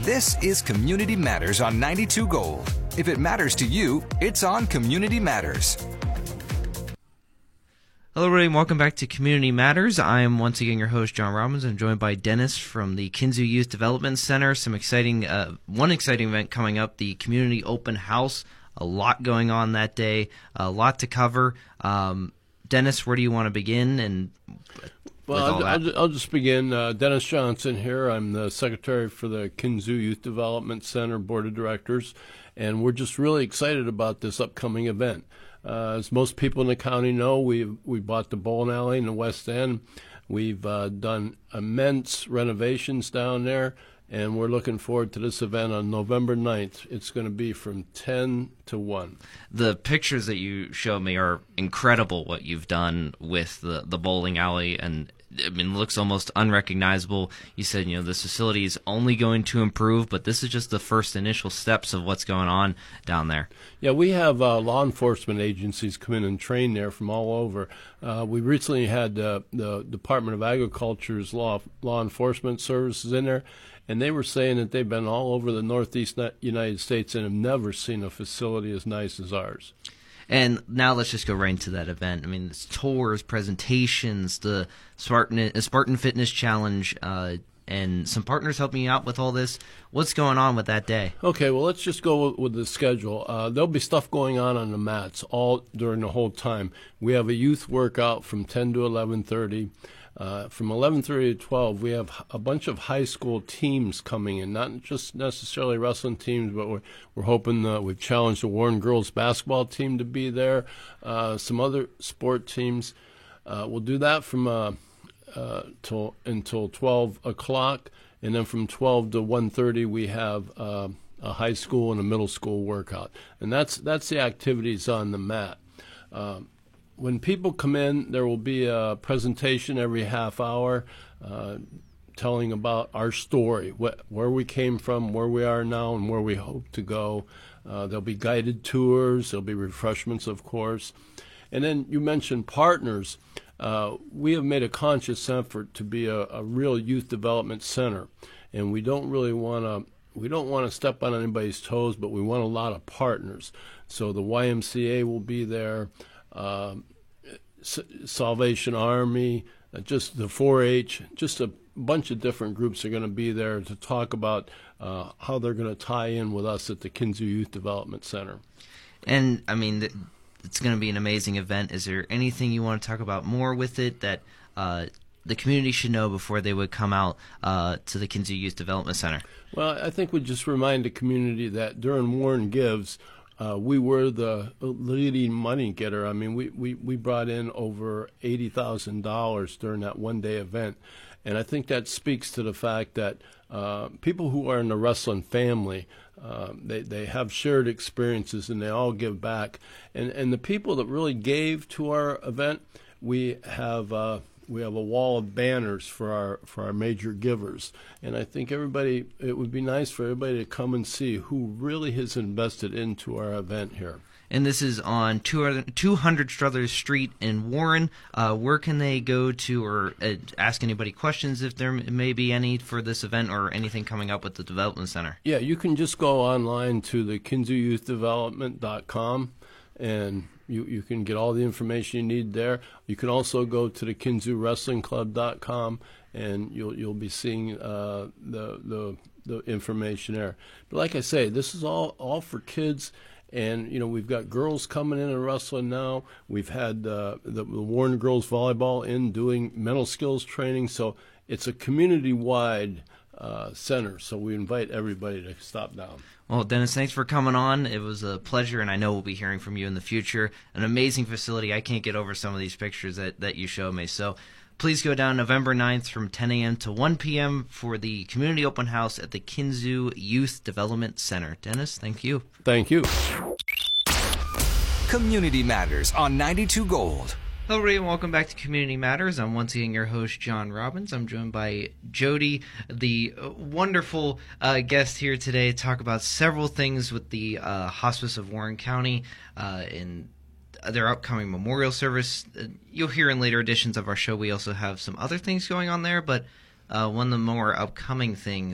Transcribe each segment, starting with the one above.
This is Community Matters on 92 Gold. If it matters to you, it's on Community Matters. Hello, everybody, and welcome back to Community Matters. I am once again your host, John Robbins. I'm joined by Dennis from the Kinzua Youth Development Center. One exciting event coming up, the Community Open House. A lot going on that day, a lot to cover. Dennis, where do you want to begin? I'll just begin. Dennis Johnson here. I'm the secretary for the Kinzua Youth Development Center Board of Directors, and we're just really excited about this upcoming event. As most people in the county know, we bought the bowling alley in the West End. We've done immense renovations down there, and we're looking forward to this event on November 9th. It's going to be from 10 to 1. The pictures that you showed me are incredible, what you've done with the bowling alley, and I mean, it looks almost unrecognizable. You said, this facility is only going to improve, but this is just the first initial steps of what's going on down there. Yeah, we have law enforcement agencies come in and train there from all over. We recently had the Department of Agriculture's law enforcement services in there, and they were saying that they've been all over the Northeast United States and have never seen a facility as nice as ours. And now let's just go right into that event. I mean, it's tours, presentations, the Spartan Fitness Challenge, and some partners helping you out with all this. What's going on with that day? Okay, well, let's just go with the schedule. There'll be stuff going on the mats all during the whole time. We have a youth workout from 10 to 11:30. From 11:30 to 12, we have a bunch of high school teams coming in, not just necessarily wrestling teams, but we're hoping we've challenged the Warren girls basketball team to be there, some other sport teams. We'll do that from until 12 o'clock, and then from 12 to 1:30 we have a high school and a middle school workout, and that's the activities on the mat. When people come in, there will be a presentation every half hour telling about our story, where we came from, where we are now, and where we hope to go. There'll be guided tours. There'll be refreshments, of course. And then you mentioned partners. We have made a conscious effort to be a real youth development center, and we don't want to step on anybody's toes, but we want a lot of partners. So the YMCA will be there. Salvation Army, just the 4-H, just a bunch of different groups are going to be there to talk about how they're going to tie in with us at the Kinzua Youth Development Center. And, I mean, it's going to be an amazing event. Is there anything you want to talk about more with it that the community should know before they would come out to the Kinzua Youth Development Center? Well, I think we just remind the community that during Warren Gives, we were the leading money getter. I mean, we brought in over $80,000 during that one-day event. And I think that speaks to the fact that people who are in the wrestling family, they have shared experiences and they all give back. And the people that really gave to our event, we have a wall of banners for our major givers, and I think it would be nice for everybody to come and see who really has invested into our event here. And this is on 200 Struthers Street in Warren. Where can they go to or ask anybody questions if there may be any for this event or anything coming up with the Development Center? Yeah, you can just go online to the KinzuaYouthDevelopment.com, and you can get all the information you need there. You can also go to the KinzuaWrestlingClub.com, and you'll be seeing the information there. But like I say, this is all for kids, and we've got girls coming in and wrestling now. We've had the Warren girls volleyball in doing mental skills training, so it's a community-wide center. So we invite everybody to stop down. Well, Dennis, thanks for coming on. It was a pleasure, and I know we'll be hearing from you in the future. An amazing facility. I can't get over some of these pictures that you showed me. So please go down November 9th from 10 a.m. to 1 p.m. for the Community Open House at the Kinzua Youth Development Center. Dennis, thank you. Thank you. Community Matters on 92 Gold. Hello, everybody, and welcome back to Community Matters. I'm once again your host, John Robbins. I'm joined by Jody, the wonderful guest here today, to talk about several things with the Hospice of Warren County in their upcoming memorial service. You'll hear in later editions of our show we also have some other things going on there, but one of the more upcoming things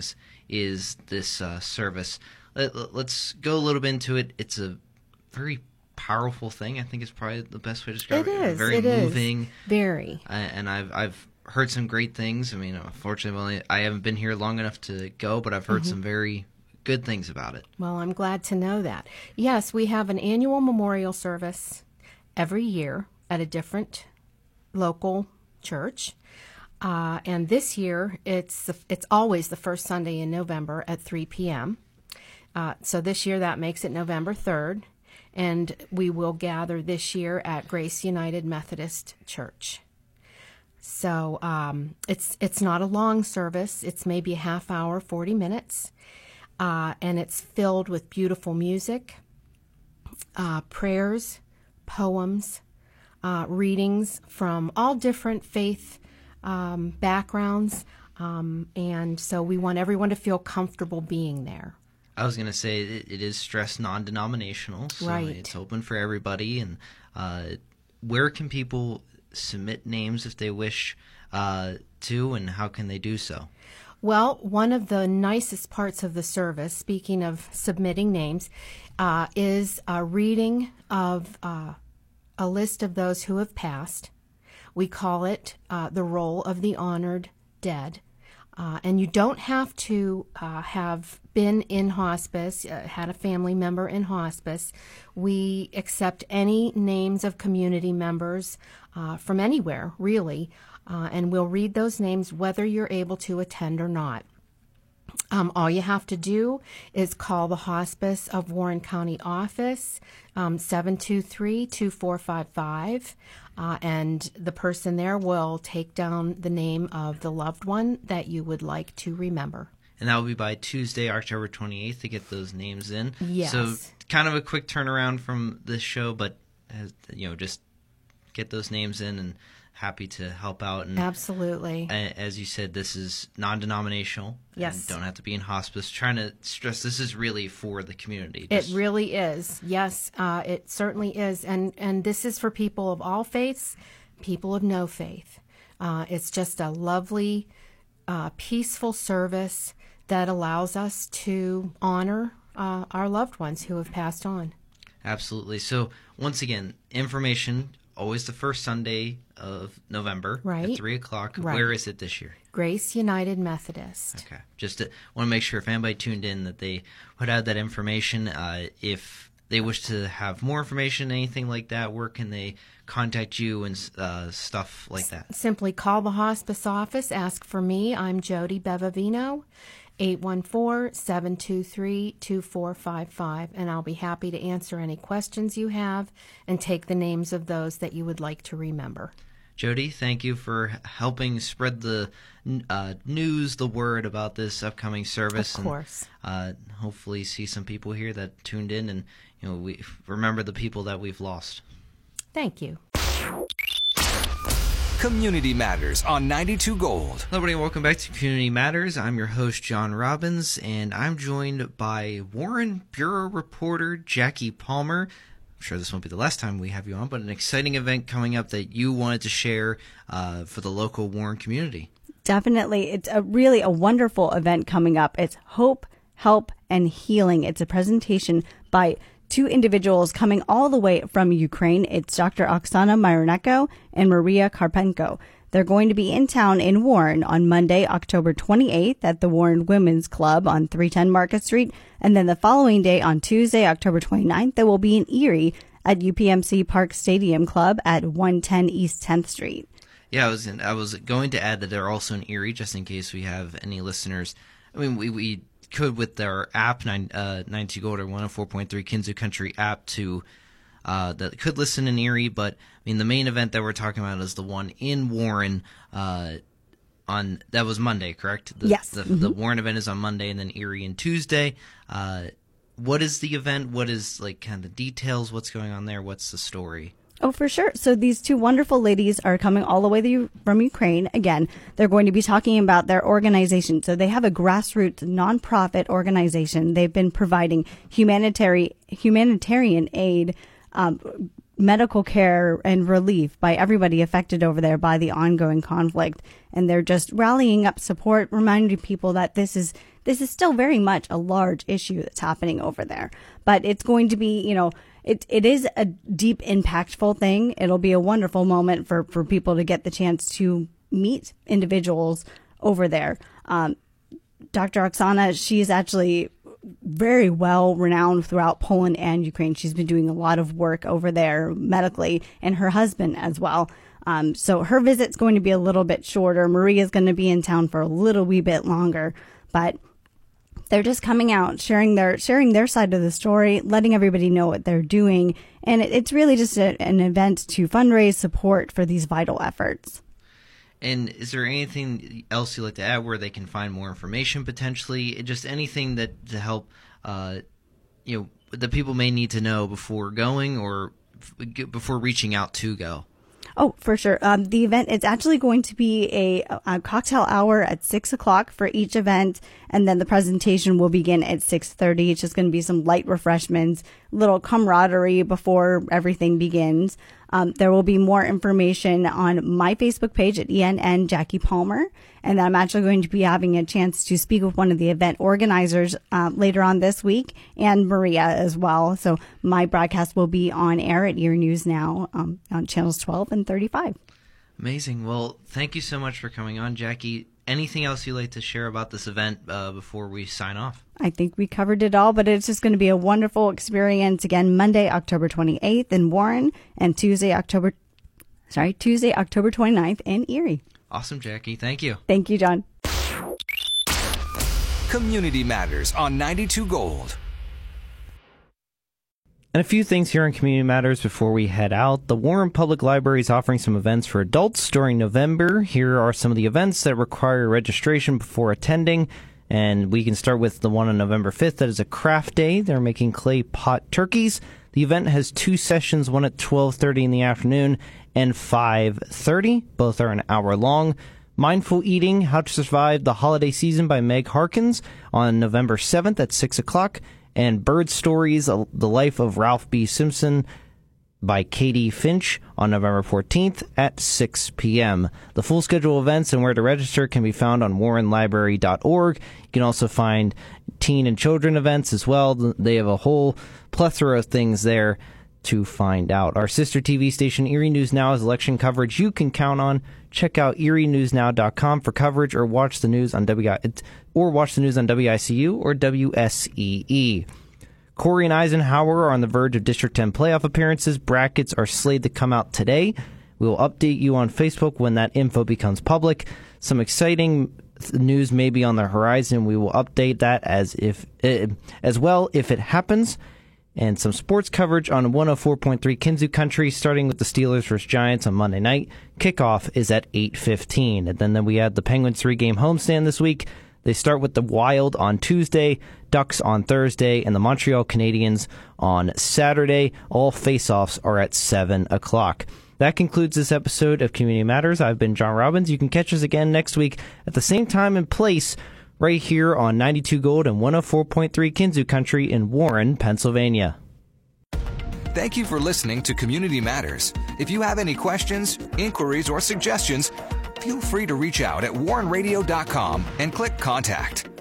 is this service. Let's go a little bit into it. It's a very powerful thing. I think is probably the best way to describe it. It is. Very moving. Very. And I've heard some great things. I mean, unfortunately, I haven't been here long enough to go, but I've heard some very good things about it. Well, I'm glad to know that. Yes, we have an annual memorial service every year at a different local church. And this year, it's always the first Sunday in November at 3 p.m. So this year, that makes it November 3rd. And we will gather this year at Grace United Methodist Church. So it's not a long service. It's maybe a half hour, 40 minutes. And it's filled with beautiful music, prayers, poems, readings from all different faith backgrounds. And so we want everyone to feel comfortable being there. I was going to say it is stressed non-denominational, so Right. it's open for everybody. And where can people submit names if they wish to, and how can they do so? Well, one of the nicest parts of the service, speaking of submitting names, is a reading of a list of those who have passed. We call it the Roll of the Honored Dead. And you don't have to have been in hospice, had a family member in hospice. We accept any names of community members from anywhere, really, and we'll read those names whether you're able to attend or not. All you have to do is call the Hospice of Warren County office, 723-2455, and the person there will take down the name of the loved one that you would like to remember. And that will be by Tuesday, October 28th, to get those names in. Yes. So kind of a quick turnaround from this show, but just get those names in, and happy to help out. And Absolutely. as you said, this is non-denominational. Yes. And don't have to be in hospice. Trying to stress this is really for the community. It really is. Yes, it certainly is. And this is for people of all faiths, people of no faith. It's just a lovely, peaceful service that allows us to honor our loved ones who have passed on. Absolutely. So once again, information, always the first Sunday of November Right. at 3 o'clock. Right. Where is it this year? Grace United Methodist. Okay. Just want to make sure if anybody tuned in that they would have that information. If they wish to have more information, anything like that, where can they contact you and stuff like that? Simply call the hospice office. Ask for me. I'm Jody Bevavino, 814-723-2455, and I'll be happy to answer any questions you have and take the names of those that you would like to remember. Jody, thank you for helping spread the news, the word about this upcoming service. Of course. And hopefully see some people here that tuned in, and we remember the people that we've lost. Thank you. Community Matters on 92 Gold. Hello, everybody, and welcome back to Community Matters. I'm your host, John Robbins, and I'm joined by Warren Bureau reporter Jackie Palmer. I'm sure this won't be the last time we have you on, but an exciting event coming up that you wanted to share for the local Warren community. Definitely. It's really a wonderful event coming up. It's Hope, Help, and Healing. It's a presentation by two individuals coming all the way from Ukraine. It's Dr. Oksana Myronenko and Maria Karpenko. They're going to be in town in Warren on Monday, October 28th at the Warren Women's Club on 310 Market Street. And then the following day on Tuesday, October 29th, they will be in Erie at UPMC Park Stadium Club at 110 East 10th Street. Yeah, I was going to add that they're also in Erie, just in case we have any listeners. I mean, we could with our app, 92 Gold or 104.3 Kinzu Country app, to that could listen in Erie, but I mean the main event that we're talking about is the one in Warren. That was Monday, correct? Yes. The Warren event is on Monday, and then Erie and Tuesday. What is the event? What is kind of the details? What's going on there? What's the story? Oh, for sure. So these two wonderful ladies are coming all the way from Ukraine. Again, they're going to be talking about their organization. So they have a grassroots nonprofit organization. They've been providing humanitarian aid, medical care, and relief by everybody affected over there by the ongoing conflict. And they're just rallying up support, reminding people that this is this is still very much a large issue that's happening over there. But it's going to be, it is a deep, impactful thing. It'll be a wonderful moment for people to get the chance to meet individuals over there. Dr. Oksana, she's actually very well renowned throughout Poland and Ukraine. She's been doing a lot of work over there medically, and her husband as well. So her visit's going to be a little bit shorter. Maria's going to be in town for a little wee bit longer, but they're just coming out, sharing their side of the story, letting everybody know what they're doing. And it's really just an event to fundraise support for these vital efforts. And is there anything else you'd like to add where they can find more information potentially? Just anything that to help, that people may need to know before going or before reaching out to go? Oh, for sure. The event is actually going to be a cocktail hour at 6:00 for each event. And then the presentation will begin at 6:30. It's just going to be some light refreshments, little camaraderie before everything begins. There will be more information on my Facebook page at ENN Jackie Palmer. And then I'm actually going to be having a chance to speak with one of the event organizers later on this week, and Maria as well. So my broadcast will be on air at Erie News Now on channels 12 and 35. Amazing. Well, thank you so much for coming on, Jackie. Anything else you'd like to share about this event before we sign off? I think we covered it all, but it's just going to be a wonderful experience. Again, Monday, October 28th in Warren, and Tuesday, October 29th in Erie. Awesome, Jackie. Thank you. Thank you, John. Community Matters on 92 Gold. And a few things here on Community Matters before we head out. The Warren Public Library is offering some events for adults during November. Here are some of the events that require registration before attending. And we can start with the one on November 5th. That is a craft day. They're making clay pot turkeys. The event has 2 sessions, one at 12:30 in the afternoon and 5:30. Both are an hour long. Mindful Eating, How to Survive the Holiday Season by Meg Harkins on November 7th at 6 o'clock. And Bird Stories, The Life of Ralph B. Simpson by Katie Finch on November 14th at 6 p.m. The full schedule of events and where to register can be found on warrenlibrary.org. You can also find teen and children events as well. They have a whole plethora of things there to find out. Our sister TV station, Erie News Now, has election coverage you can count on. Check out erienewsnow.com for coverage, or watch the news on WICU or WSEE. Corey and Eisenhower are on the verge of District 10 playoff appearances. Brackets are slated to come out today. We will update you on Facebook when that info becomes public. Some exciting news may be on the horizon. We will update that as well if it happens. And some sports coverage on 104.3 Kinzu Country, starting with the Steelers vs. Giants on Monday night. Kickoff is at 8:15. And then we had the Penguins 3-game homestand this week. They start with the Wild on Tuesday, Ducks on Thursday, and the Montreal Canadiens on Saturday. All face-offs are at 7 o'clock. That concludes this episode of Community Matters. I've been John Robbins. You can catch us again next week at the same time and place right here on 92 Gold and 104.3 Kinzu Country in Warren, Pennsylvania. Thank you for listening to Community Matters. If you have any questions, inquiries, or suggestions, feel free to reach out at warrenradio.com and click Contact.